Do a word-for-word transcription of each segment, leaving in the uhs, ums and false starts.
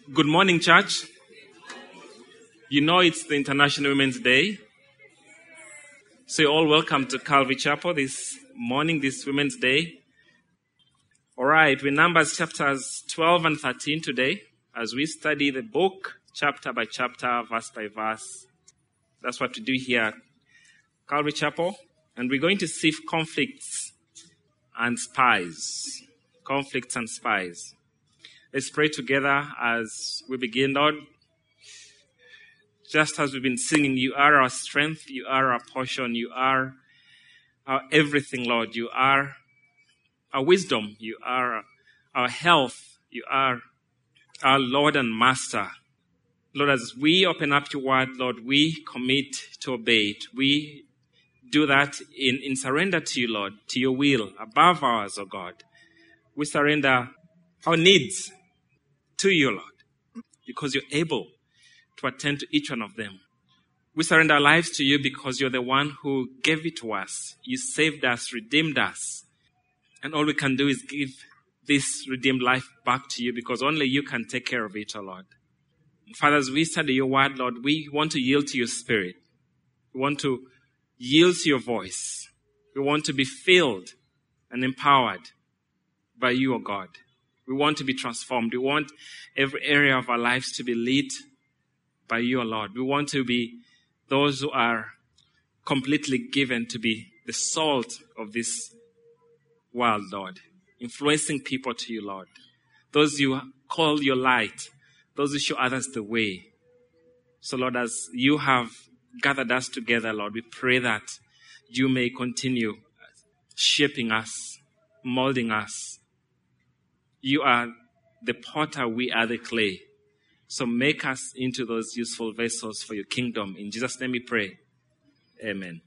Good morning, church. You know it's the International Women's Day. So you're all welcome to Calvary Chapel this morning, this Women's Day. All right, we Numbers chapters twelve and thirteen today as we study the book chapter by chapter, verse by verse. That's what we do here at Calvary Chapel. And we're going to see conflicts and spies. Conflicts and spies. Let's pray together as we begin. Lord, just as we've been singing, you are our strength, you are our portion, you are our everything, Lord. You are our wisdom, you are our health, you are our Lord and Master. Lord, as we open up your word, Lord, we commit to obey it. We do that in, in surrender to you, Lord, to your will, above ours, O God. We surrender our needs to you, Lord, because you're able to attend to each one of them. We surrender our lives to you because you're the one who gave it to us. You saved us, redeemed us. And all we can do is give this redeemed life back to you because only you can take care of it, O Lord. Father, as we study your word, Lord, we want to yield to your spirit. We want to yield to your voice. We want to be filled and empowered by you, O God. We want to be transformed. We want every area of our lives to be lit by you, O Lord. We want to be those who are completely given to be the salt of this world, Lord. Influencing people to you, Lord. Those you call your light. Those who show others the way. So, Lord, as you have gathered us together, Lord, we pray that you may continue shaping us, molding us. You are the potter, we are the clay. So make us into those useful vessels for your kingdom. In Jesus' name we pray. Amen.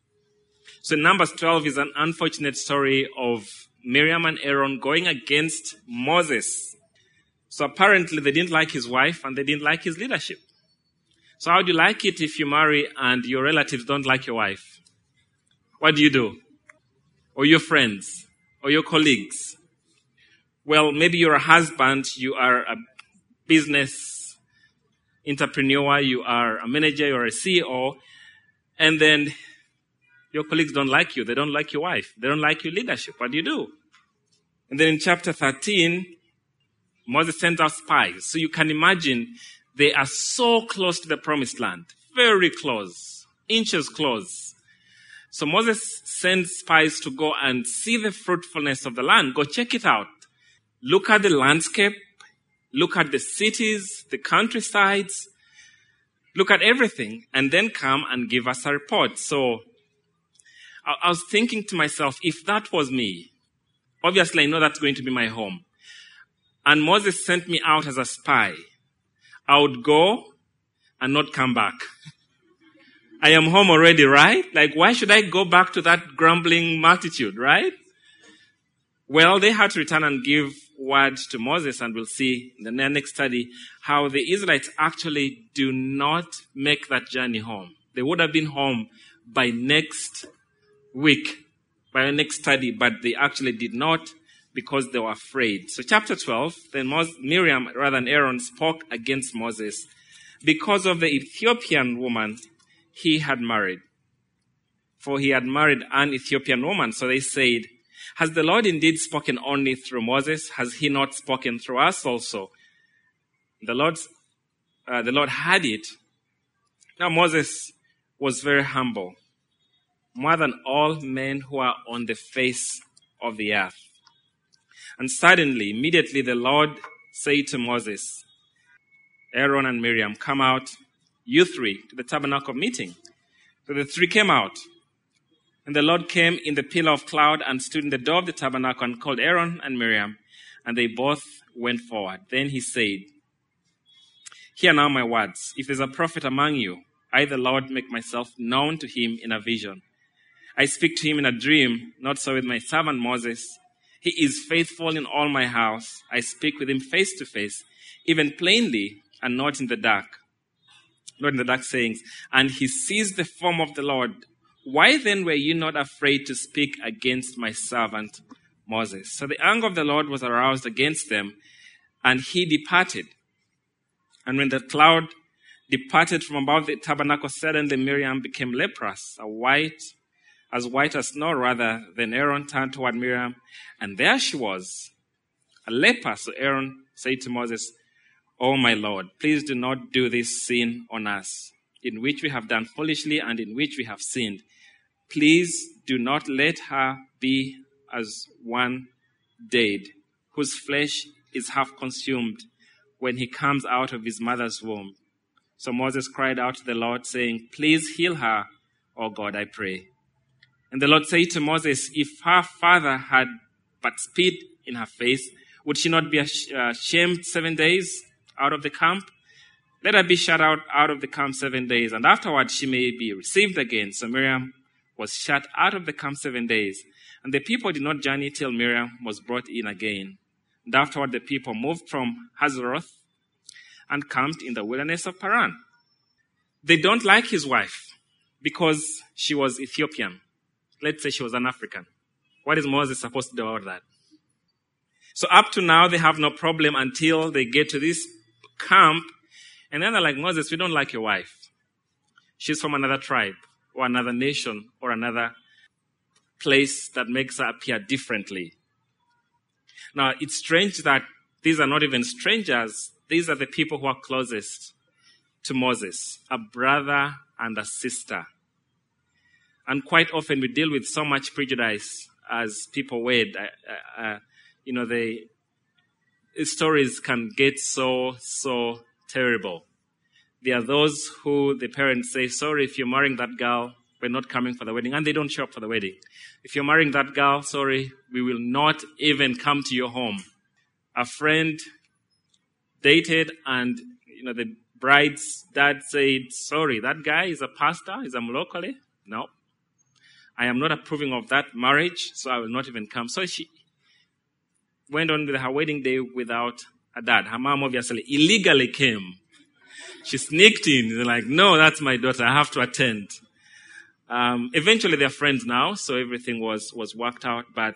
So Numbers twelve is an unfortunate story of Miriam and Aaron going against Moses. So apparently they didn't like his wife and they didn't like his leadership. So how do you like it if you marry and your relatives don't like your wife? What do you do? Or your friends? Or your colleagues? Well, maybe you're a husband, you are a business entrepreneur, you are a manager, you're a C E O, and then your colleagues don't like you. They don't like your wife. They don't like your leadership. What do you do? And then in chapter thirteen, Moses sends out spies. So you can imagine they are so close to the promised land. Very close. Inches close. So Moses sends spies to go and see the fruitfulness of the land. Go check it out. Look at the landscape. Look at the cities, the countrysides. Look at everything. And then come and give us a report. So I, I was thinking to myself, if that was me, obviously I know that's going to be my home. And Moses sent me out as a spy. I would go and not come back. I am home already, right? Like, why should I go back to that grumbling multitude, right? Well, they had to return and give word to Moses, and we'll see in the next study how the Israelites actually do not make that journey home. They would have been home by next week, by our next study, but they actually did not because they were afraid. So chapter twelve, then Miriam, rather than Aaron, spoke against Moses because of the Ethiopian woman he had married. For he had married an Ethiopian woman. So they said, has the Lord indeed spoken only through Moses? Has he not spoken through us also? The Lord, uh, the Lord had it. Now Moses was very humble, more than all men who are on the face of the earth. And suddenly, immediately the Lord said to Moses, Aaron and Miriam, come out, you three, to the tabernacle meeting. So the three came out. And the Lord came in the pillar of cloud and stood in the door of the tabernacle and called Aaron and Miriam, and they both went forward. Then he said, hear now my words. If there's a prophet among you, I, the Lord, make myself known to him in a vision. I speak to him in a dream, not so with my servant Moses. He is faithful in all my house. I speak with him face to face, even plainly and not in the dark. Not in the dark sayings. And he sees the form of the Lord. Why then were you not afraid to speak against my servant Moses? So the anger of the Lord was aroused against them, and he departed. And when the cloud departed from above the tabernacle, suddenly Miriam became leprous, a white, as white as snow rather. Then Aaron turned toward Miriam, and there she was, a leper. So Aaron said to Moses, "Oh my Lord, please do not do this sin on us, in which we have done foolishly and in which we have sinned. Please do not let her be as one dead, whose flesh is half consumed when he comes out of his mother's womb." So Moses cried out to the Lord, saying, "Please heal her, O God, I pray." And the Lord said to Moses, "If her father had but spit in her face, would she not be ashamed seven days out of the camp? Let her be shut out, out of the camp seven days, and afterward she may be received again." So Miriam was shut out of the camp seven days. And the people did not journey till Miriam was brought in again. And afterward the people moved from Hazeroth and camped in the wilderness of Paran. They don't like his wife because she was Ethiopian. Let's say she was an African. What is Moses supposed to do about that? So up to now, they have no problem until they get to this camp. And then they're like, "Moses, we don't like your wife. She's from another tribe or another nation or another place that makes her appear differently." Now, it's strange that these are not even strangers. These are the people who are closest to Moses, a brother and a sister. And quite often we deal with so much prejudice as people wed. Uh, uh, you know, the stories can get so, so terrible. There are those who the parents say, "Sorry, if you're marrying that girl, we're not coming for the wedding," and they don't show up for the wedding. "If you're marrying that girl, sorry, we will not even come to your home." A friend dated, and you know the bride's dad said, "Sorry, that guy is a pastor, he's a Mulokole. No, I am not approving of that marriage, so I will not even come." So she went on with her wedding day without a dad. Her mom obviously illegally came. She sneaked in. They're like, "No, that's my daughter. I have to attend." Um, eventually, they're friends now, so everything was, was worked out. But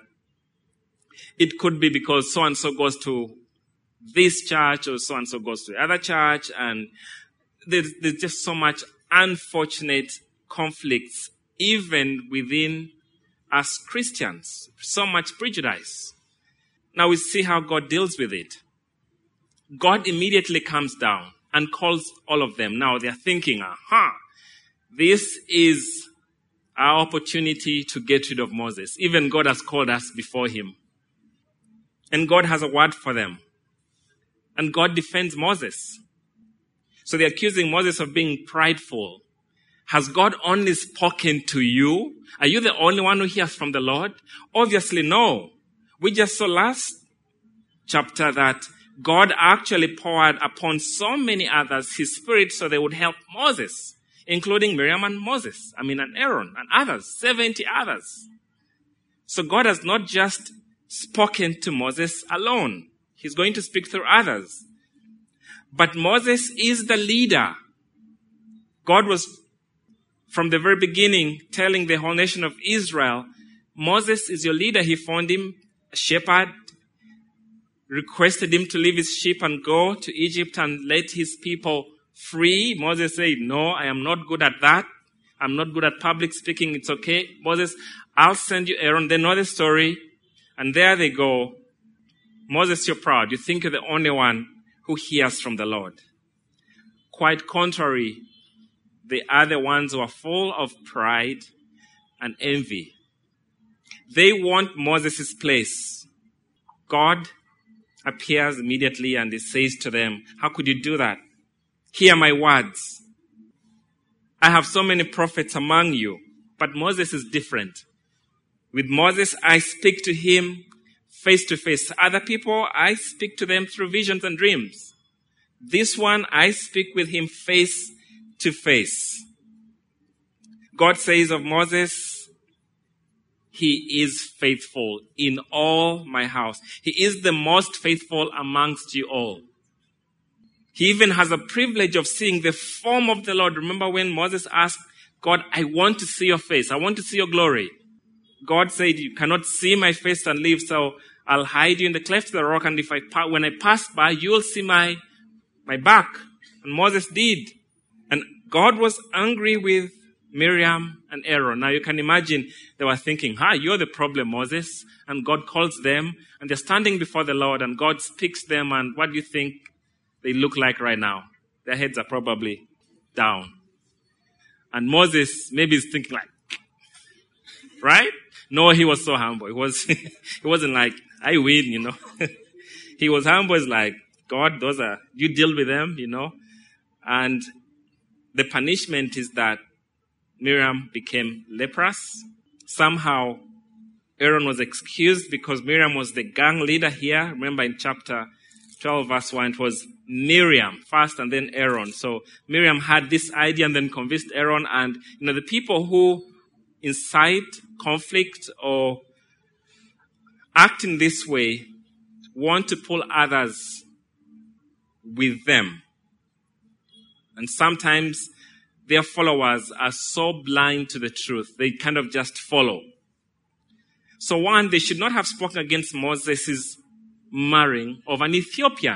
it could be because so-and-so goes to this church or so-and-so goes to the other church. And there's, there's just so much unfortunate conflicts, even within us Christians. So much prejudice. Now we see how God deals with it. God immediately comes down and calls all of them. Now they're thinking, aha, this is our opportunity to get rid of Moses. Even God has called us before him. And God has a word for them. And God defends Moses. So they're accusing Moses of being prideful. Has God only spoken to you? Are you the only one who hears from the Lord? Obviously, no. We just saw last chapter that God actually poured upon so many others his spirit so they would help Moses, including Miriam and Moses, I mean, and Aaron and others, seventy others. So God has not just spoken to Moses alone. He's going to speak through others. But Moses is the leader. God was, from the very beginning, telling the whole nation of Israel, Moses is your leader. He found him a shepherd, requested him to leave his sheep and go to Egypt and let his people free. Moses said, no, I am not good at that. I'm not good at public speaking. It's okay. Moses, I'll send you Aaron. They know the story. And there they go. Moses, you're proud. You think you're the only one who hears from the Lord. Quite contrary, they are the ones who are full of pride and envy. They want Moses' place. God appears immediately and he says to them, how could you do that? Hear my words. I have so many prophets among you, but Moses is different. With Moses, I speak to him face to face. Other people, I speak to them through visions and dreams. This one, I speak with him face to face. God says of Moses, he is faithful in all my house. He is the most faithful amongst you all. He even has a privilege of seeing the form of the Lord. Remember when Moses asked God, I want to see your face. I want to see your glory. God said, you cannot see my face and live, so I'll hide you in the cleft of the rock, and if I when I pass by, you'll see my, my back. And Moses did. And God was angry with Miriam and Aaron. Now you can imagine they were thinking, "Hi, you're the problem, Moses." And God calls them and they're standing before the Lord and God speaks them. And what do you think they look like right now? Their heads are probably down. And Moses maybe is thinking like, right? No, he was so humble. He was, he wasn't like, "I win," you know. He was humble. It's like, "God, those are, you deal with them, you know." And the punishment is that Miriam became leprous. Somehow, Aaron was excused because Miriam was the gang leader here. Remember in chapter twelve, verse one, it was Miriam first and then Aaron. So Miriam had this idea and then convinced Aaron. And, you know, the people who incite conflict or act in this way want to pull others with them. And sometimes their followers are so blind to the truth, they kind of just follow. So one, they should not have spoken against Moses' marrying of an Ethiopian.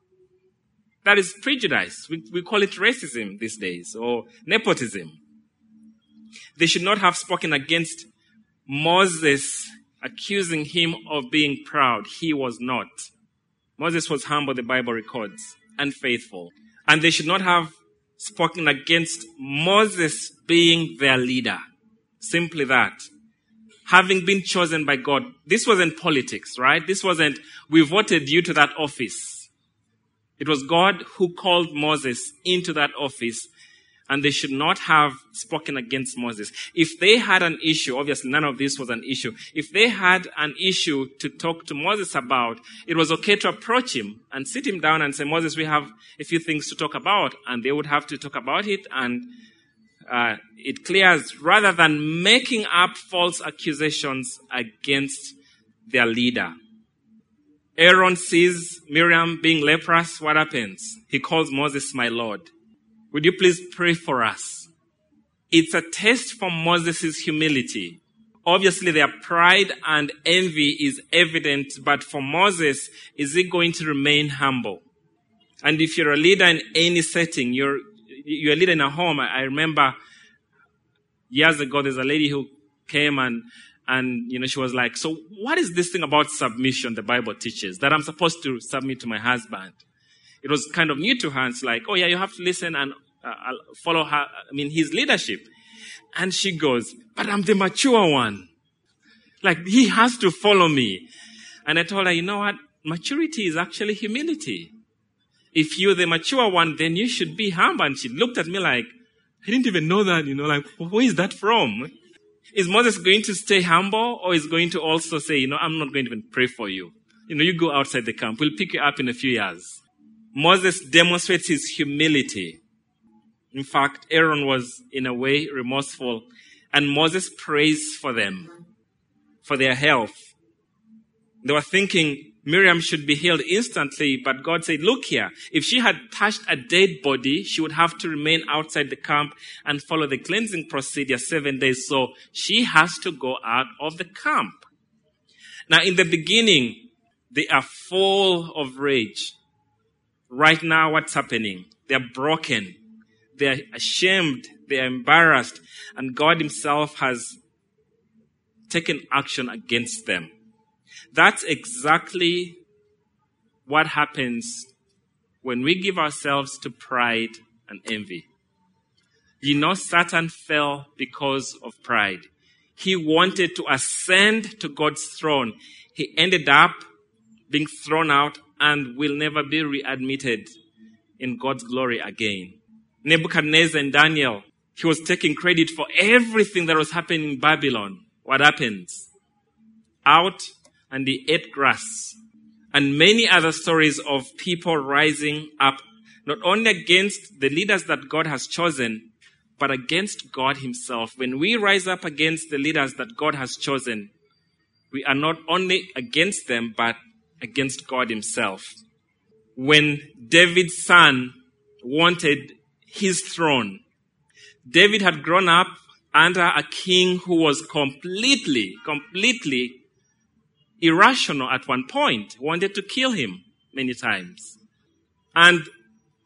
That is prejudice. We, we call it racism these days, or nepotism. They should not have spoken against Moses accusing him of being proud. He was not. Moses was humble, the Bible records, and faithful. And they should not have spoken against Moses being their leader. Simply that. Having been chosen by God. This wasn't politics, right? This wasn't, "We voted you to that office." It was God who called Moses into that office, and they should not have spoken against Moses. If they had an issue, obviously none of this was an issue. If they had an issue to talk to Moses about, it was okay to approach him and sit him down and say, "Moses, we have a few things to talk about," and they would have to talk about it, and uh, it clears, rather than making up false accusations against their leader. Aaron sees Miriam being leprous. What happens? He calls Moses "my Lord." Would you please pray for us? It's a test for Moses' humility. Obviously, their pride and envy is evident, but for Moses, is he going to remain humble? And if you're a leader in any setting, you're you're a leader in a home. I remember years ago, there's a lady who came and And, you know, she was like, "So what is this thing about submission the Bible teaches, that I'm supposed to submit to my husband?" It was kind of new to her. It's like, "Oh yeah, you have to listen and uh, follow her, I mean, his leadership." And she goes, "But I'm the mature one. Like, he has to follow me." And I told her, "You know what? Maturity is actually humility. If you're the mature one, then you should be humble." And she looked at me like, "I didn't even know that, you know, like, where is that from?" Is Moses going to stay humble, or is going to also say, "You know, I'm not going to even pray for you. You know, you go outside the camp. We'll pick you up in a few years." Moses demonstrates his humility. In fact, Aaron was in a way remorseful, and Moses prays for them, for their health. They were thinking Miriam should be healed instantly, but God said, "Look here, if she had touched a dead body, she would have to remain outside the camp and follow the cleansing procedure seven days. So she has to go out of the camp." Now, in the beginning, they are full of rage. Right now, what's happening? They're broken. They're ashamed. They're embarrassed. And God himself has taken action against them. That's exactly what happens when we give ourselves to pride and envy. You know, Satan fell because of pride. He wanted to ascend to God's throne. He ended up being thrown out and will never be readmitted in God's glory again. Nebuchadnezzar and Daniel, he was taking credit for everything that was happening in Babylon. What happens? Out, and he ate grass. And many other stories of people rising up, not only against the leaders that God has chosen, but against God himself. When we rise up against the leaders that God has chosen, we are not only against them, but against God himself. When David's son wanted his throne, David had grown up under a king who was completely, completely irrational at one point, wanted to kill him many times. And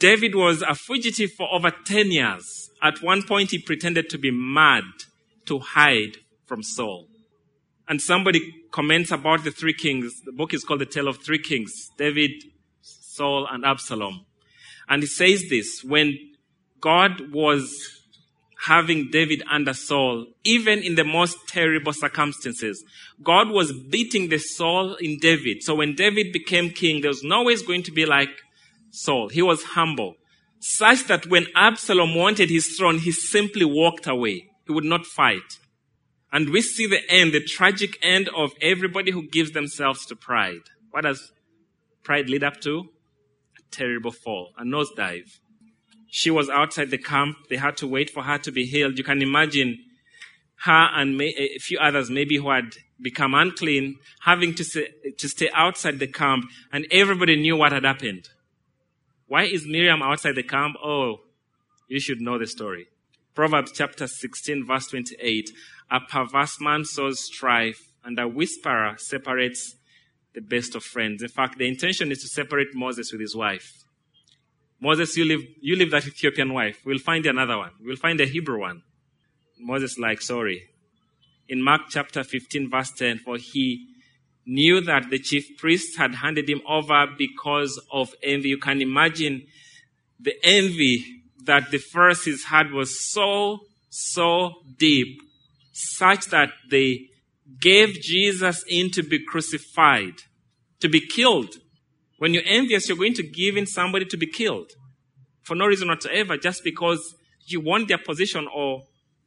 David was a fugitive for over ten years. At one point, he pretended to be mad to hide from Saul. And somebody comments about the three kings. The book is called The Tale of Three Kings, David, Saul, and Absalom. And he says this, when God was having David under Saul, even in the most terrible circumstances, God was beating the Saul in David. So when David became king, there was no way going to be like Saul. He was humble, such that when Absalom wanted his throne, he simply walked away. He would not fight. And we see the end, the tragic end of everybody who gives themselves to pride. What does pride lead up to? A terrible fall, a nosedive. She was outside the camp. They had to wait for her to be healed. You can imagine her and may, a few others maybe who had become unclean, having to, say, to stay outside the camp, and everybody knew what had happened. Why is Miriam outside the camp? Oh, you should know the story. Proverbs chapter sixteen, verse twenty-eight. A perverse man sows strife, and a whisperer separates the best of friends. In fact, the intention is to separate Moses with his wife. Moses, you leave, you leave that Ethiopian wife. We'll find another one. We'll find a Hebrew one. Moses like, sorry. In Mark chapter fifteen, verse ten, for he knew that the chief priests had handed him over because of envy. You can imagine the envy that the Pharisees had was so, so deep, such that they gave Jesus in to be crucified, to be killed. When you're envious, you're going to give in somebody to be killed for no reason whatsoever, just because you want their position or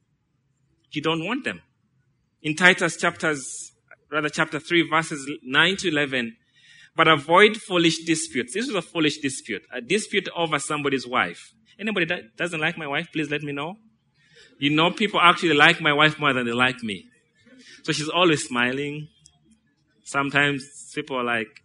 you don't want them. In Titus chapters, rather chapter three, verses nine to eleven, but avoid foolish disputes. This was a foolish dispute, a dispute over somebody's wife. Anybody that doesn't like my wife, please let me know. You know, people actually like my wife more than they like me. So she's always smiling. Sometimes people are like,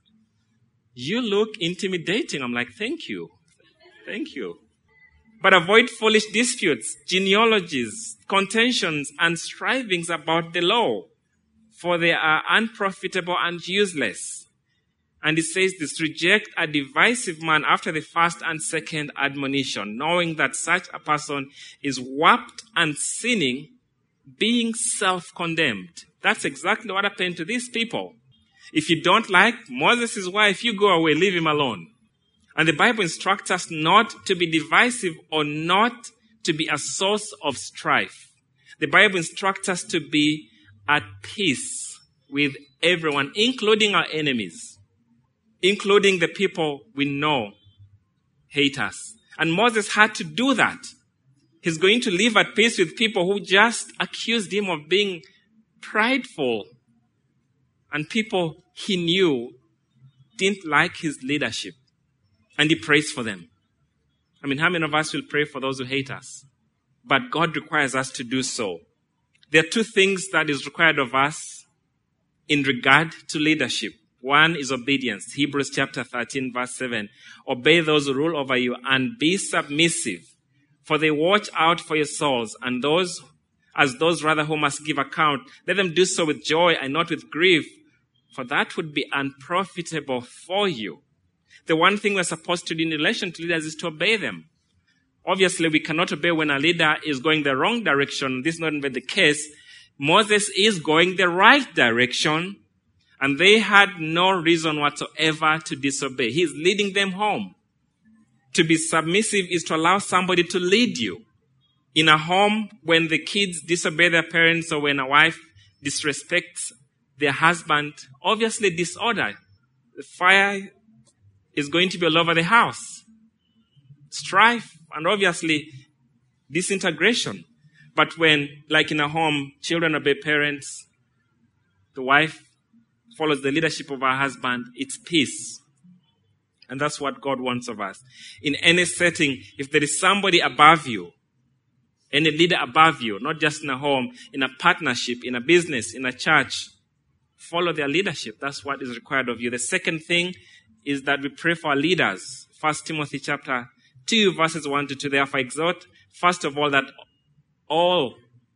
you look intimidating. I'm like, thank you. Thank you. But avoid foolish disputes, genealogies, contentions, and strivings about the law, for they are unprofitable and useless. And it says this, reject a divisive man after the first and second admonition, knowing that such a person is warped and sinning, being self-condemned. That's exactly what happened to these people. If you don't like Moses' wife, you go away, leave him alone. And the Bible instructs us not to be divisive or not to be a source of strife. The Bible instructs us to be at peace with everyone, including our enemies, including the people we know hate us. And Moses had to do that. He's going to live at peace with people who just accused him of being prideful, and people he knew didn't like his leadership. And he prays for them. I mean, how many of us will pray for those who hate us? But God requires us to do so. There are two things that is required of us in regard to leadership. One is obedience. Hebrews chapter thirteen, verse seven. Obey those who rule over you and be submissive, for they watch out for your souls, and those, as those rather who must give account, let them do so with joy and not with grief, for that would be unprofitable for you. The one thing we're supposed to do in relation to leaders is to obey them. Obviously, we cannot obey when a leader is going the wrong direction. This is not even the case. Moses is going the right direction, and they had no reason whatsoever to disobey. He's leading them home. To be submissive is to allow somebody to lead you. In a home, when the kids disobey their parents or when a wife disrespects their husband, obviously disorder. The fire is going to be all over the house. Strife and obviously disintegration. But when, like in a home, children obey parents, the wife follows the leadership of her husband, it's peace. And that's what God wants of us. In any setting, if there is somebody above you, any leader above you, not just in a home, in a partnership, in a business, in a church, follow their leadership. That's what is required of you. The second thing is that we pray for our leaders. First Timothy chapter two, verses one to two. Therefore exhort, first of all, that all,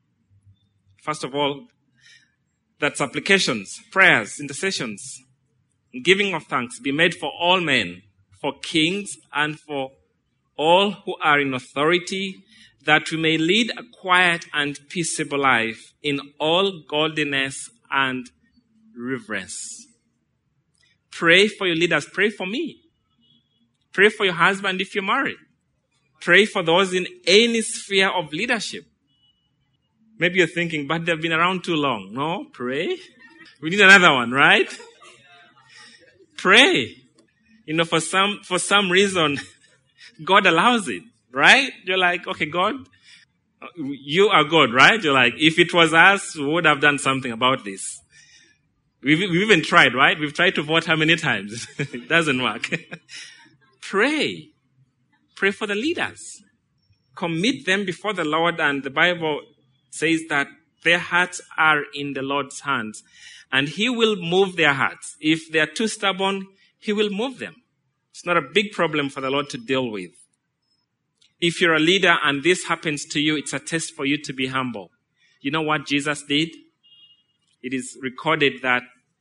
first of all, that supplications, prayers, intercessions, giving of thanks be made for all men, for kings and for all who are in authority, that we may lead a quiet and peaceable life in all godliness and reverence. Pray for your leaders. Pray for me. Pray for your husband if you're married. Pray for those in any sphere of leadership. Maybe you're thinking, but they've been around too long. No, pray. We need another one, right? Pray. You know, for some, for some reason, God allows it, right? You're like, okay, God, you are God, right? You're like, if it was us, we would have done something about this. We've, we've even tried, right? We've tried to vote how many times? It doesn't work. Pray. Pray for the leaders. Commit them before the Lord, and the Bible says that their hearts are in the Lord's hands, and He will move their hearts. If they are too stubborn, He will move them. It's not a big problem for the Lord to deal with. If you're a leader and this happens to you, it's a test for you to be humble. You know what Jesus did? It is recorded that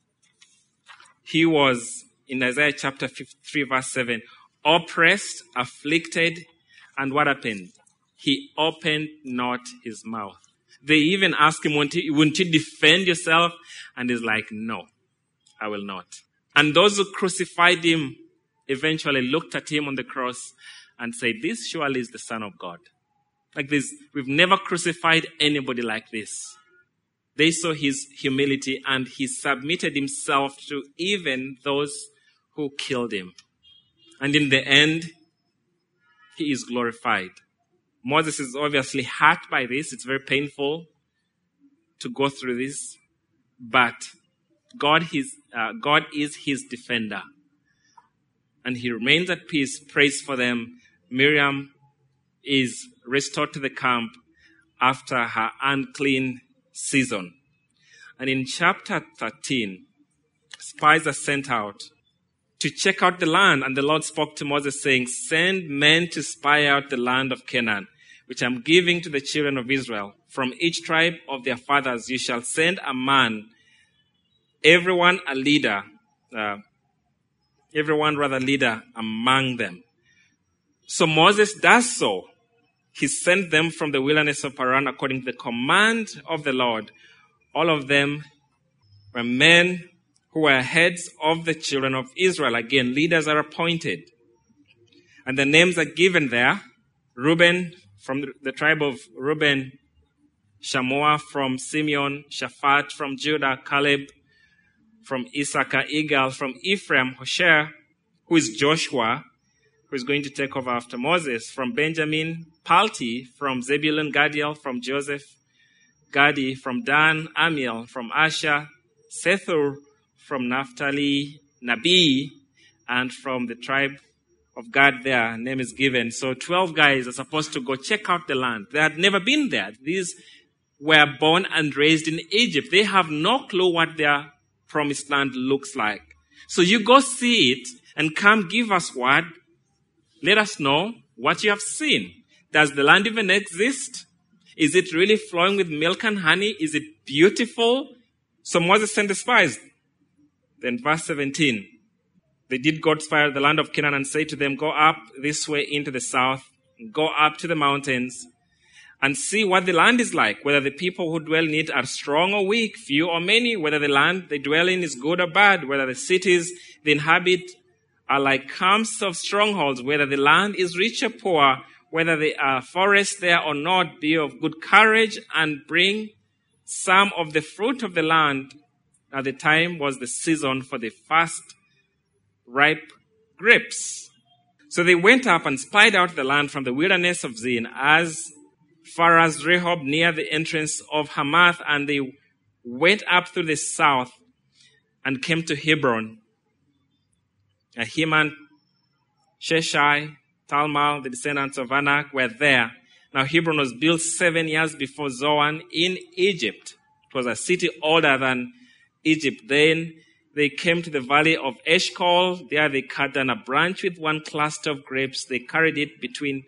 He was, in Isaiah chapter fifty-three, verse seven, oppressed, afflicted, and what happened? He opened not His mouth. They even asked Him, won't you, won't you defend yourself? And He's like, no, I will not. And those who crucified Him eventually looked at Him on the cross and said, this surely is the Son of God. Like this, we've never crucified anybody like this. They saw His humility, and He submitted Himself to even those who killed Him. And in the end, He is glorified. Moses is obviously hurt by this. It's very painful to go through this. But God is, uh, God is his defender. And he remains at peace, prays for them. Miriam is restored to the camp after her unclean season. And in chapter thirteen, spies are sent out to check out the land. And the Lord spoke to Moses saying, send men to spy out the land of Canaan, which I'm giving to the children of Israel. From each tribe of their fathers you shall send a man, everyone a leader, uh, everyone rather leader among them. So Moses does so. He sent them from the wilderness of Paran according to the command of the Lord. All of them were men who were heads of the children of Israel. Again, leaders are appointed. And the names are given there. Reuben, from the tribe of Reuben, Shammua from Simeon, Shaphat from Judah, Caleb from Issachar, Igal from Ephraim, Hoshea, who is Joshua, who is going to take over after Moses, from Benjamin, Palti from Zebulun, Gadiel from Joseph, Gadi from Dan, Amiel from Asher, Sethur from Naphtali, Nabi, and from the tribe of Gad their name is given. So twelve guys are supposed to go check out the land. They had never been there. These were born and raised in Egypt. They have no clue what their promised land looks like. So you go see it and come give us word. Let us know what you have seen. Does the land even exist? Is it really flowing with milk and honey? Is it beautiful? So Moses sent the spies. Then verse seventeen. They did go spy out the land of Canaan and say to them, go up this way into the south, go up to the mountains, and see what the land is like, whether the people who dwell in it are strong or weak, few or many, whether the land they dwell in is good or bad, whether the cities they inhabit are like camps of strongholds, whether the land is rich or poor, whether there are forests there or not. Be of good courage and bring some of the fruit of the land. At the time was the season for the first ripe grapes. So they went up and spied out the land from the wilderness of Zin as far as Rehob near the entrance of Hamath, and they went up through the south and came to Hebron. Ahiman, Sheshai, Talmal, the descendants of Anak, were there. Now Hebron was built seven years before Zoan in Egypt. It was a city older than Egypt. Then they came to the valley of Eshcol. There they cut down a branch with one cluster of grapes. They carried it between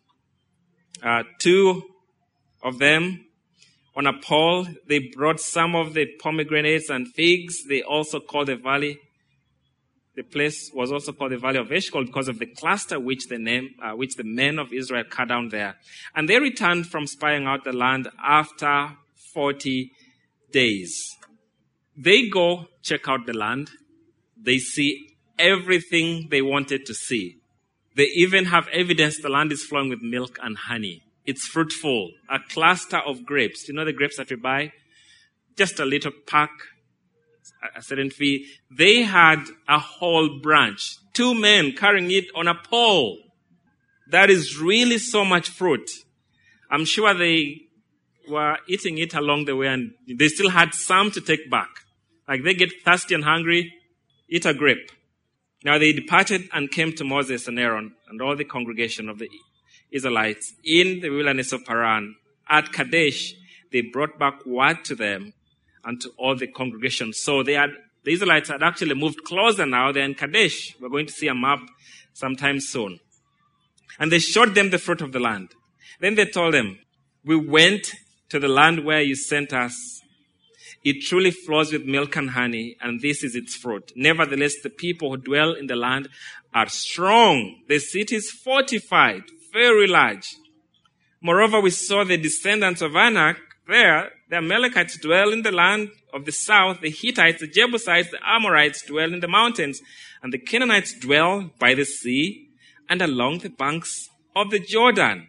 uh, two of them on a pole. They brought some of the pomegranates and figs. They also called the valley The place was also called the Valley of Eshcol because of the cluster which the name, uh, which the men of Israel cut down there. And they returned from spying out the land after forty days. They go check out the land. They see everything they wanted to see. They even have evidence the land is flowing with milk and honey. It's fruitful. A cluster of grapes. You know the grapes that we buy? Just a little pack, a certain fee. They had a whole branch. Two men carrying it on a pole. That is really so much fruit. I'm sure they were eating it along the way and they still had some to take back. Like they get thirsty and hungry, eat a grape. Now they departed and came to Moses and Aaron and all the congregation of the Israelites in the wilderness of Paran. At Kadesh, they brought back word to them and to all the congregation. So they had, the Israelites had actually moved closer now. They're in Kadesh. We're going to see a map sometime soon. And they showed them the fruit of the land. Then they told them, we went to the land where you sent us. It truly flows with milk and honey, and this is its fruit. Nevertheless, the people who dwell in the land are strong. The city is fortified, very large. Moreover, we saw the descendants of Anak there. The Amalekites dwell in the land of the south. The Hittites, the Jebusites, the Amorites dwell in the mountains. And the Canaanites dwell by the sea and along the banks of the Jordan.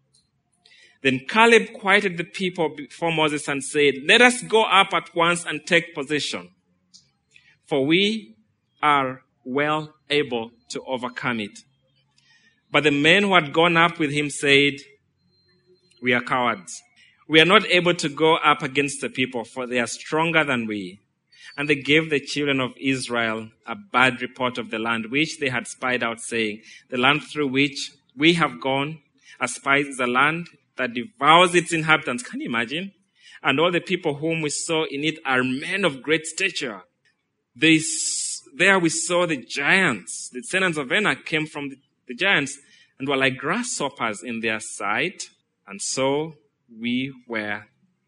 Then Caleb quieted the people before Moses and said, let us go up at once and take possession, for we are well able to overcome it. But the men who had gone up with him said, we are cowards. We are not able to go up against the people, for they are stronger than we. And they gave the children of Israel a bad report of the land which they had spied out, saying, the land through which we have gone as spies is a land that devours its inhabitants. Can you imagine? And all the people whom we saw in it are men of great stature. They, there we saw the giants. The descendants of Anak came from the, the giants and were like grasshoppers in their sight. And so we were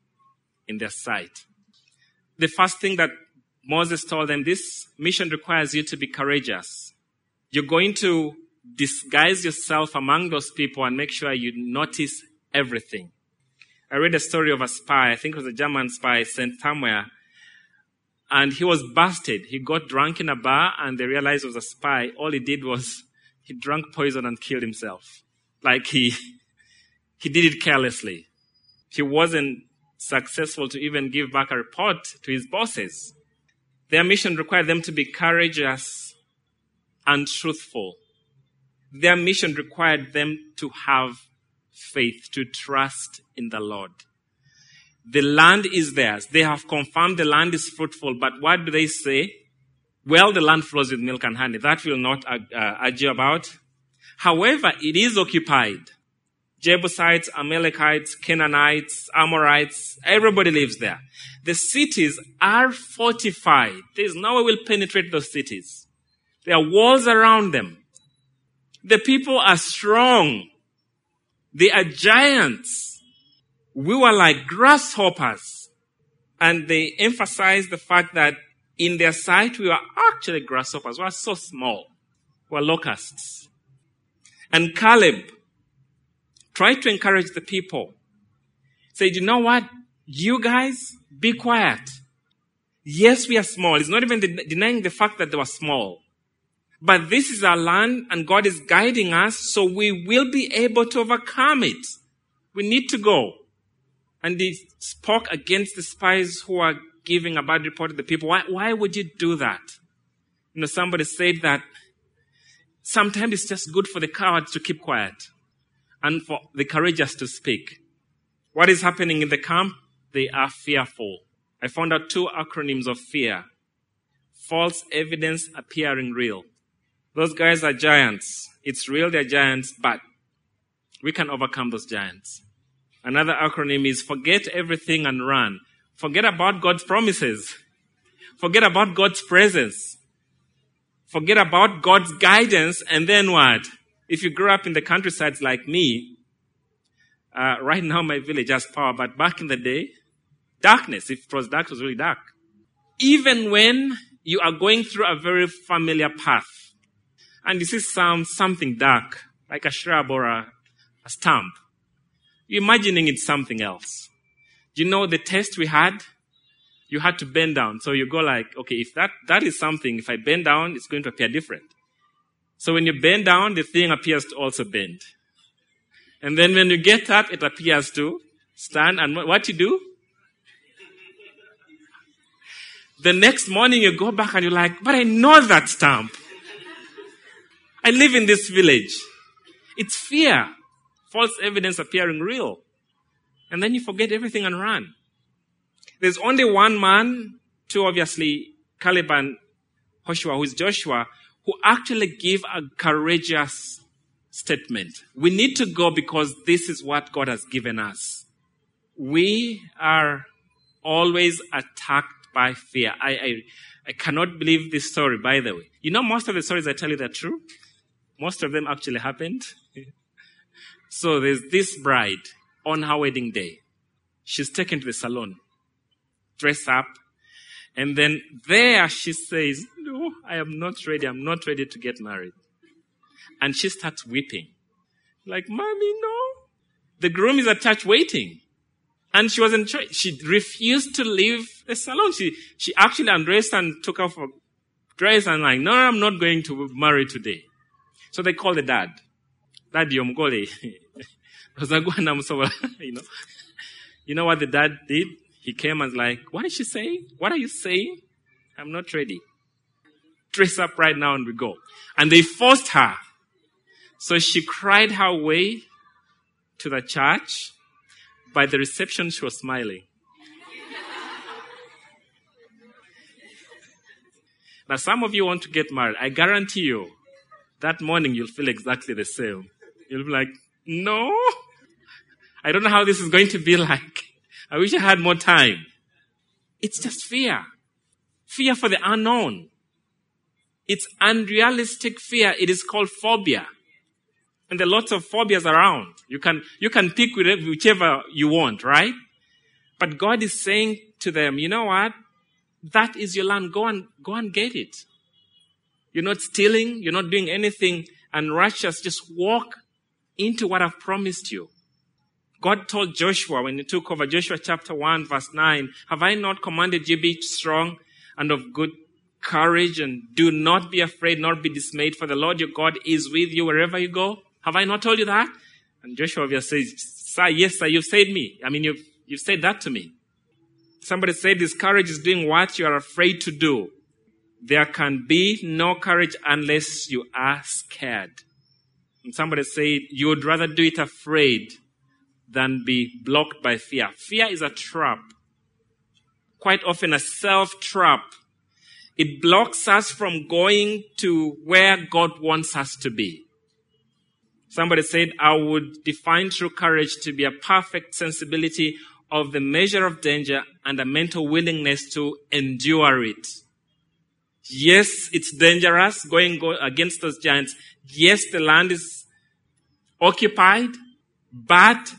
in their sight. The first thing that Moses told them, this mission requires you to be courageous. You're going to disguise yourself among those people and make sure you notice everything. I read a story of a spy, I think it was a German spy sent somewhere, and he was busted. He got drunk in a bar and they realized it was a spy. All he did was he drank poison and killed himself. Like he, he did it carelessly. He wasn't successful to even give back a report to his bosses. Their mission required them to be courageous and truthful. Their mission required them to have faith, to trust in the Lord. The land is theirs. They have confirmed the land is fruitful, but what do they say? Well, the land flows with milk and honey. That will not uh, argue about. However, it is occupied. Jebusites, Amalekites, Canaanites, Amorites, everybody lives there. The cities are fortified. There's no way we'll penetrate those cities. There are walls around them. The people are strong. They are giants. We were like grasshoppers. And they emphasize the fact that in their sight, we were actually grasshoppers. We were so small. We were locusts. And Caleb tried to encourage the people. He said, you know what? You guys, be quiet. Yes, we are small. It's not even de- denying the fact that they were small. But this is our land and God is guiding us, so we will be able to overcome it. We need to go. And he spoke against the spies who are giving a bad report to the people. Why, why would you do that? You know, somebody said that sometimes it's just good for the cowards to keep quiet and for the courageous to speak. What is happening in the camp? They are fearful. I found out two acronyms of fear. False evidence appearing real. Those guys are giants. It's real, they're giants, but we can overcome those giants. Another acronym is forget everything and run. Forget about God's promises. Forget about God's presence. Forget about God's guidance, and then what? If you grew up in the countryside like me, uh, right now my village has power, but back in the day, darkness. If it was dark, it was really dark. Even when you are going through a very familiar path. And you see some, something dark, like a shrub or a, a stump. You're imagining it's something else. You know the test we had? You had to bend down. So you go like, okay, if that, that is something, if I bend down, it's going to appear different. So when you bend down, the thing appears to also bend. And then when you get up, it appears to stand. And what you do? The next morning you go back and you're like, but I know that stump. I live in this village. It's fear. False evidence appearing real. And then you forget everything and run. There's only one man, two obviously, Caleb and Joshua, who is Joshua, who actually give a courageous statement. We need to go because this is what God has given us. We are always attacked by fear. I, I, I cannot believe this story, by the way. You know, most of the stories I tell you are true. Most of them actually happened. So there's this bride on her wedding day. She's taken to the salon, dress up, and then there she says, no, I am not ready. I'm not ready to get married. And she starts weeping. Like, Mommy, no. The groom is at church waiting. And she wasn't sure. She refused to leave the salon. She, she actually undressed and took off her dress and like, no, I'm not going to marry today. So they called the dad. Daddy Omgole. you know. You know what the dad did? He came and was like, what is she saying? What are you saying? I'm not ready. Dress up right now and we go. And they forced her. So she cried her way to the church. By the reception, she was smiling. Now, some of you want to get married. I guarantee you, that morning you'll feel exactly the same. You'll be like, no, I don't know how this is going to be like. I wish I had more time. It's just fear. Fear for the unknown. It's unrealistic fear. It is called phobia. And there are lots of phobias around. You can, you can pick whichever you want, right? But God is saying to them, you know what? That is your land. Go and, go and get it. You're not stealing. You're not doing anything unrighteous. Just walk into what I've promised you. God told Joshua when he took over, Joshua chapter one, verse nine, have I not commanded you be strong and of good courage, and do not be afraid, nor be dismayed, for the Lord your God is with you wherever you go? Have I not told you that? And Joshua says, sir, yes, sir, you've said me. I mean, you've, you've said that to me. Somebody said this courage is doing what you are afraid to do. There can be no courage unless you are scared. And somebody said you would rather do it afraid than be blocked by fear. Fear is a trap. Quite often a self-trap. It blocks us from going to where God wants us to be. Somebody said, I would define true courage to be a perfect sensibility of the measure of danger and a mental willingness to endure it. Yes, it's dangerous going go against those giants. Yes, the land is occupied, but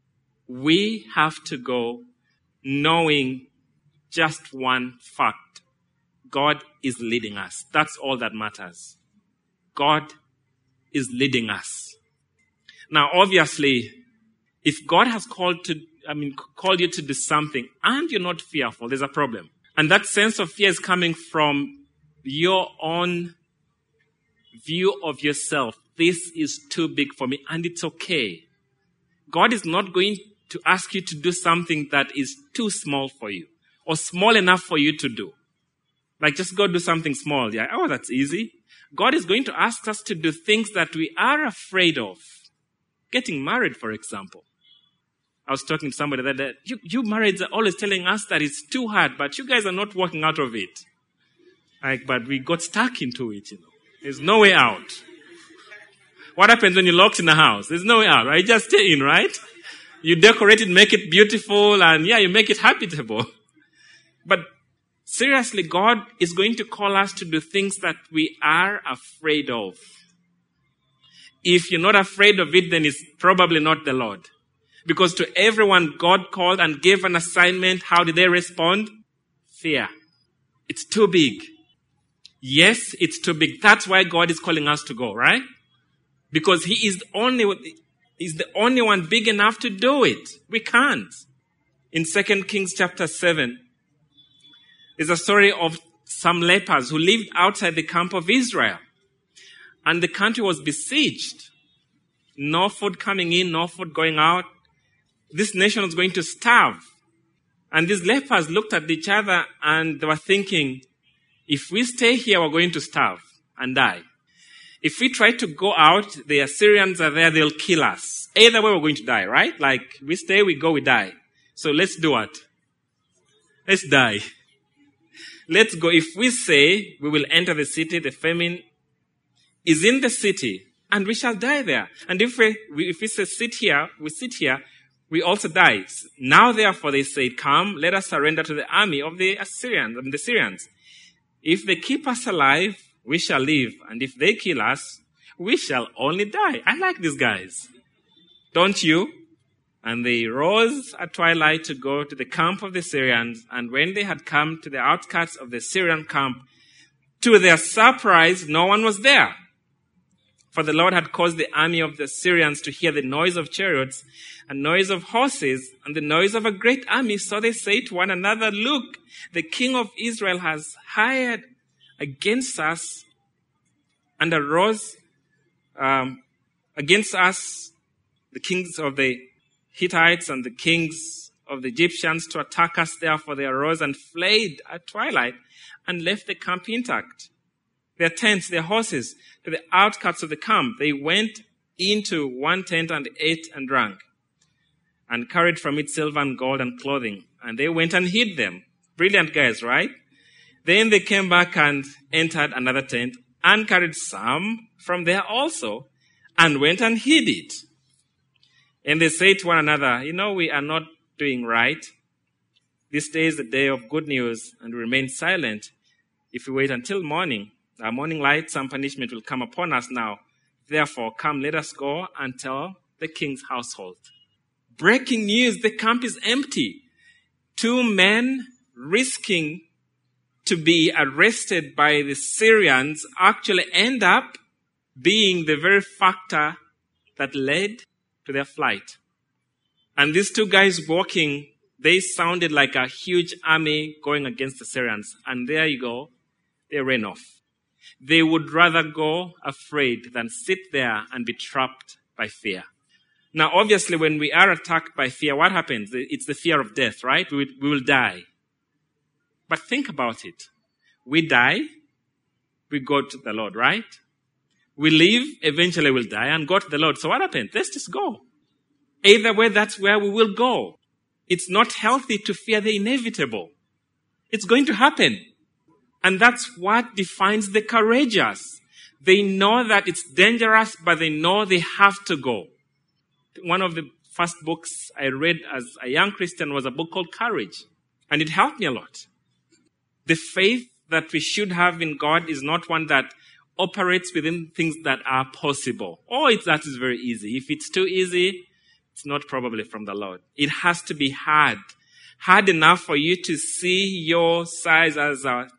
we have to go knowing just one fact. God is leading us. That's all that matters. God is leading us. Now, obviously, if God has called to, I mean, called you to do something and you're not fearful, there's a problem. And that sense of fear is coming from your own view of yourself. This is too big for me, and it's okay. God is not going to ask you to do something that is too small for you or small enough for you to do. Like just go do something small. Yeah, oh, that's easy. God is going to ask us to do things that we are afraid of. Getting married, for example. I was talking to somebody that, that you, you marrieds are always telling us that it's too hard, but you guys are not working out of it. Like, but we got stuck into it, you know. There's no way out. What happens when you're locked in a house? There's no way out, right? You just stay in, right? You decorate it, make it beautiful, and yeah, you make it habitable. But seriously, God is going to call us to do things that we are afraid of. If you're not afraid of it, then it's probably not the Lord. Because to everyone God called and gave an assignment, how did they respond? Fear. It's too big. Yes, it's too big. That's why God is calling us to go, right? Because he is the only, he's the only one big enough to do it. We can't. In Second Kings chapter seven, there's a story of some lepers who lived outside the camp of Israel. And the country was besieged. No food coming in, no food going out. This nation was going to starve. And these lepers looked at each other and they were thinking, if we stay here, we're going to starve and die. If we try to go out, the Assyrians are there, they'll kill us. Either way, we're going to die, right? Like, we stay, we go, we die. So let's do what? Let's die. Let's go. If we say we will enter the city, the famine is in the city, and we shall die there. And if we, if we say sit here, we sit here, we also die. Now, therefore, they say, come, let us surrender to the army of the Assyrians, and the Syrians. If they keep us alive, we shall live. And if they kill us, we shall only die. I like these guys. Don't you? And they rose at twilight to go to the camp of the Syrians. And when they had come to the outskirts of the Syrian camp, to their surprise, no one was there. For the Lord had caused the army of the Syrians to hear the noise of chariots and noise of horses and the noise of a great army. So they say to one another, look, the king of Israel has hired against us and arose um, against us, the kings of the Hittites and the kings of the Egyptians, to attack us. Therefore they arose and fled at twilight and left the camp intact, their tents, their horses, to the outskirts of the camp. They went into one tent and ate and drank, and carried from it silver and gold and clothing. And they went and hid them. Brilliant guys, right? Then they came back and entered another tent and carried some from there also and went and hid it. And they said to one another, you know, we are not doing right. This day is the day of good news, and we remain silent. If we wait until morning, our morning light, some punishment will come upon us now. Therefore, come, let us go and tell the king's household. Breaking news, the camp is empty. Two men risking to be arrested by the Syrians actually end up being the very factor that led to their flight. And these two guys walking, they sounded like a huge army going against the Syrians. And there you go, they ran off. They would rather go afraid than sit there and be trapped by fear. Now, obviously, when we are attacked by fear, what happens? It's the fear of death, right? We, we will die. But think about it. We die, we go to the Lord, right? We live, eventually we'll die and go to the Lord. So what happens? Let's just go. Either way, that's where we will go. It's not healthy to fear the inevitable. It's going to happen. And that's what defines the courageous. They know that it's dangerous, but they know they have to go. One of the first books I read as a young Christian was a book called Courage. And it helped me a lot. The faith that we should have in God is not one that operates within things that are possible. Oh, it's, that is very easy. If it's too easy, it's not probably from the Lord. It has to be hard. Hard enough for you to see your size as a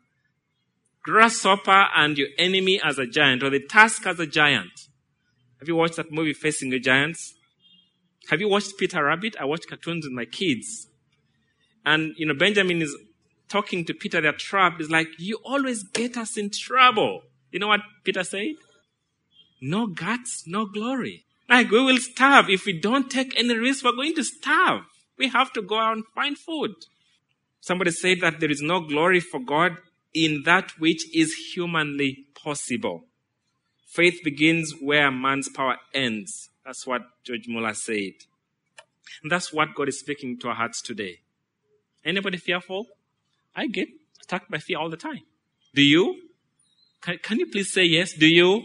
grasshopper and your enemy as a giant, or the task as a giant. Have you watched that movie, Facing the Giants? Have you watched Peter Rabbit? I watch cartoons with my kids. And, you know, Benjamin is talking to Peter, they're trapped. It's like, you always get us in trouble. You know what Peter said? No guts, no glory. Like, we will starve. If we don't take any risk, we're going to starve. We have to go out and find food. Somebody said that there is no glory for God in that which is humanly possible. Faith begins where man's power ends. That's what George Muller said. And that's what God is speaking to our hearts today. Anybody fearful? I get attacked by fear all the time. Do you? Can, can you please say yes? Do you?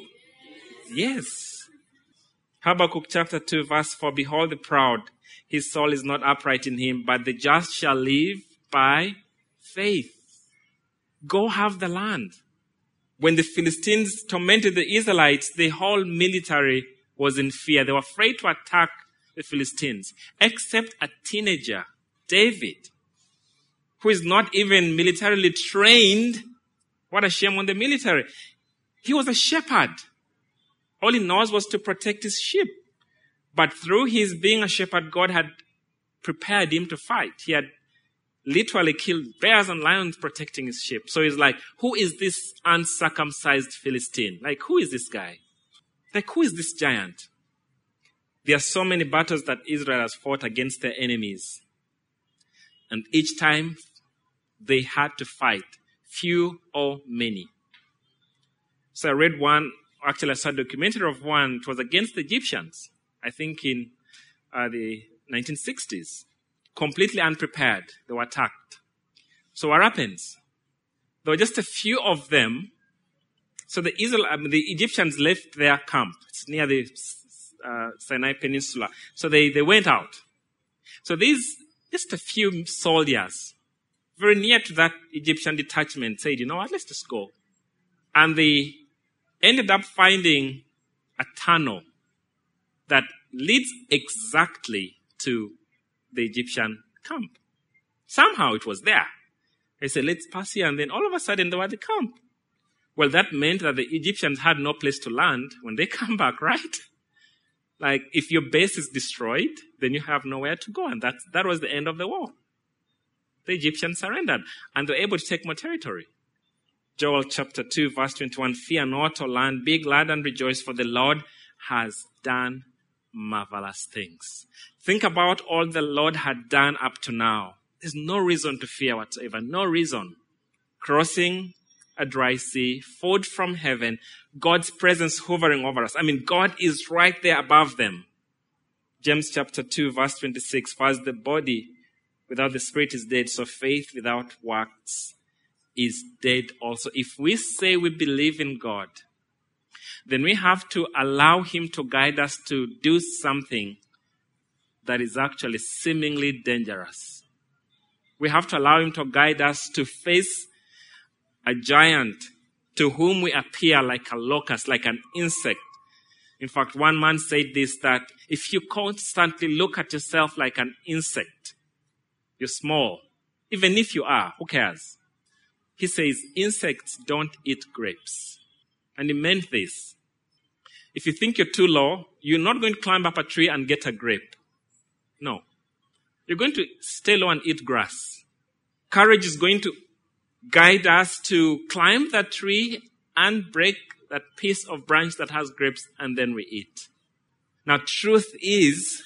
Yes. Habakkuk chapter two verse four, behold the proud, his soul is not upright in him, but the just shall live by faith. Go have the land. When the Philistines tormented the Israelites, the whole military was in fear. They were afraid to attack the Philistines, except a teenager, David, who is not even militarily trained, What a shame on the military. He was a shepherd. All he knows was to protect his sheep. But through his being a shepherd, God had prepared him to fight. He had literally killed bears and lions protecting his sheep. So he's like, who is this uncircumcised Philistine? Like, who is this guy? Like, who is this giant? There are so many battles that Israel has fought against their enemies. And each time they had to fight, few or many. So I read one, actually I saw a documentary of one, it was against the Egyptians, I think in uh, the nineteen sixties. Completely unprepared, they were attacked. So what happens? There were just a few of them. So the Israel, I mean, the Egyptians left their camp. It's near the uh, Sinai Peninsula. So they, they went out. So these, just a few soldiers, very near to that Egyptian detachment, said, you know what, let's just go. And they ended up finding a tunnel that leads exactly to the Egyptian camp. Somehow it was there. They said, let's pass here. And then all of a sudden they were at the camp. Well, that meant that the Egyptians had no place to land when they come back, right? Like, if your base is destroyed, then you have nowhere to go. And that, that was the end of the war. The Egyptians surrendered, and they were able to take more territory. Joel chapter two, verse twenty-one, fear not, O land, be glad and rejoice, for the Lord has done marvelous things. Think about all the Lord had done up to now. There's no reason to fear whatsoever. No reason. Crossing a dry sea, food from heaven, God's presence hovering over us. I mean, God is right there above them. James chapter two, verse twenty-six, for as the body without the spirit is dead, so faith without works is dead also. If we say we believe in God, then we have to allow him to guide us to do something that is actually seemingly dangerous. We have to allow him to guide us to face a giant to whom we appear like a locust, like an insect. In fact, one man said this, that if you constantly look at yourself like an insect, you're small. Even if you are, who cares? He says, insects don't eat grapes. And he meant this. If you think you're too low, you're not going to climb up a tree and get a grape. No. You're going to stay low and eat grass. Courage is going to guide us to climb that tree and break that piece of branch that has grapes, and then we eat. Now, truth is,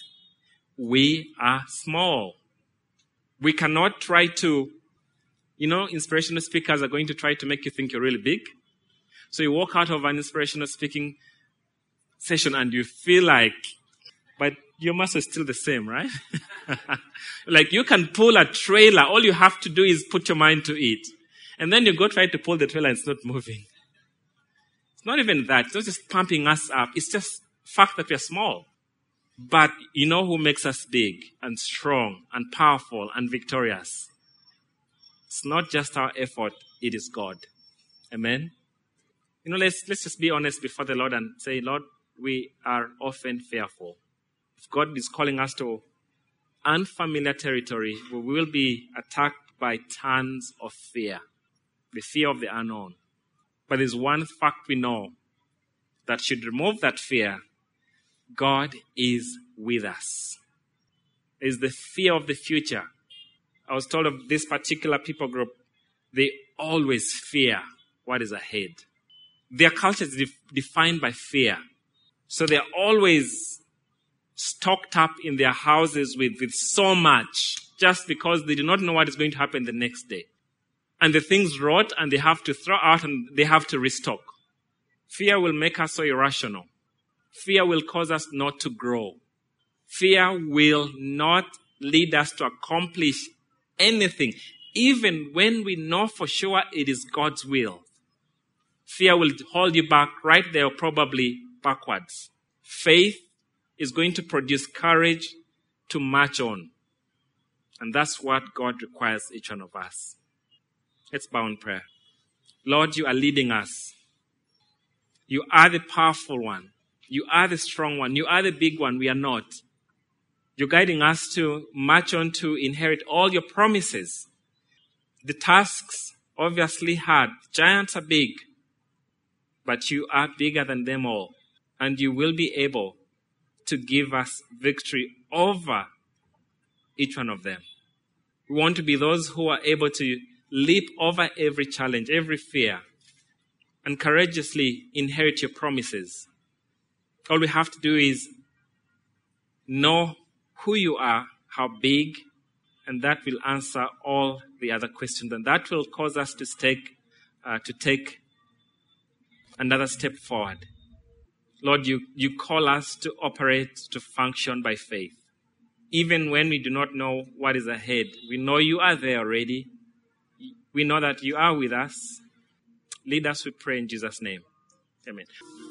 we are small. We cannot try to, you know, inspirational speakers are going to try to make you think you're really big. So you walk out of an inspirational speaking session and you feel like, but your muscle is still the same, right? Like you can pull a trailer. All you have to do is put your mind to it. And then you go try to pull the trailer and it's not moving. It's not even that. It's not just pumping us up. It's just fact that we are small. But you know who makes us big and strong and powerful and victorious? It's not just our effort. It is God. Amen? You know, let's, let's just be honest before the Lord and say, Lord, we are often fearful. If God is calling us to unfamiliar territory, we will be attacked by tons of fear. The fear of the unknown. But there's one fact we know that should remove that fear. God is with us. It's the fear of the future. I was told of this particular people group, they always fear what is ahead. Their culture is def- defined by fear. So they're always stocked up in their houses with, with so much just because they do not know what is going to happen the next day. And the things rot and they have to throw out and they have to restock. Fear will make us so irrational. Fear will cause us not to grow. Fear will not lead us to accomplish anything, even when we know for sure it is God's will. Fear will hold you back right there, or probably backwards. Faith is going to produce courage to march on. And that's what God requires each one of us. Let's bow in prayer. Lord, you are leading us. You are the powerful one. You are the strong one. You are the big one. We are not. You're guiding us to march on to inherit all your promises. The tasks obviously hard. Giants are big, but you are bigger than them all. And you will be able to give us victory over each one of them. We want to be those who are able to leap over every challenge, every fear, and courageously inherit your promises. All we have to do is know who you are, how big, and that will answer all the other questions. And that will cause us to take, uh, to take another step forward. Lord, you, you call us to operate, to function by faith. Even when we do not know what is ahead, we know you are there already. We know that you are with us. Lead us, we pray in Jesus' name. Amen.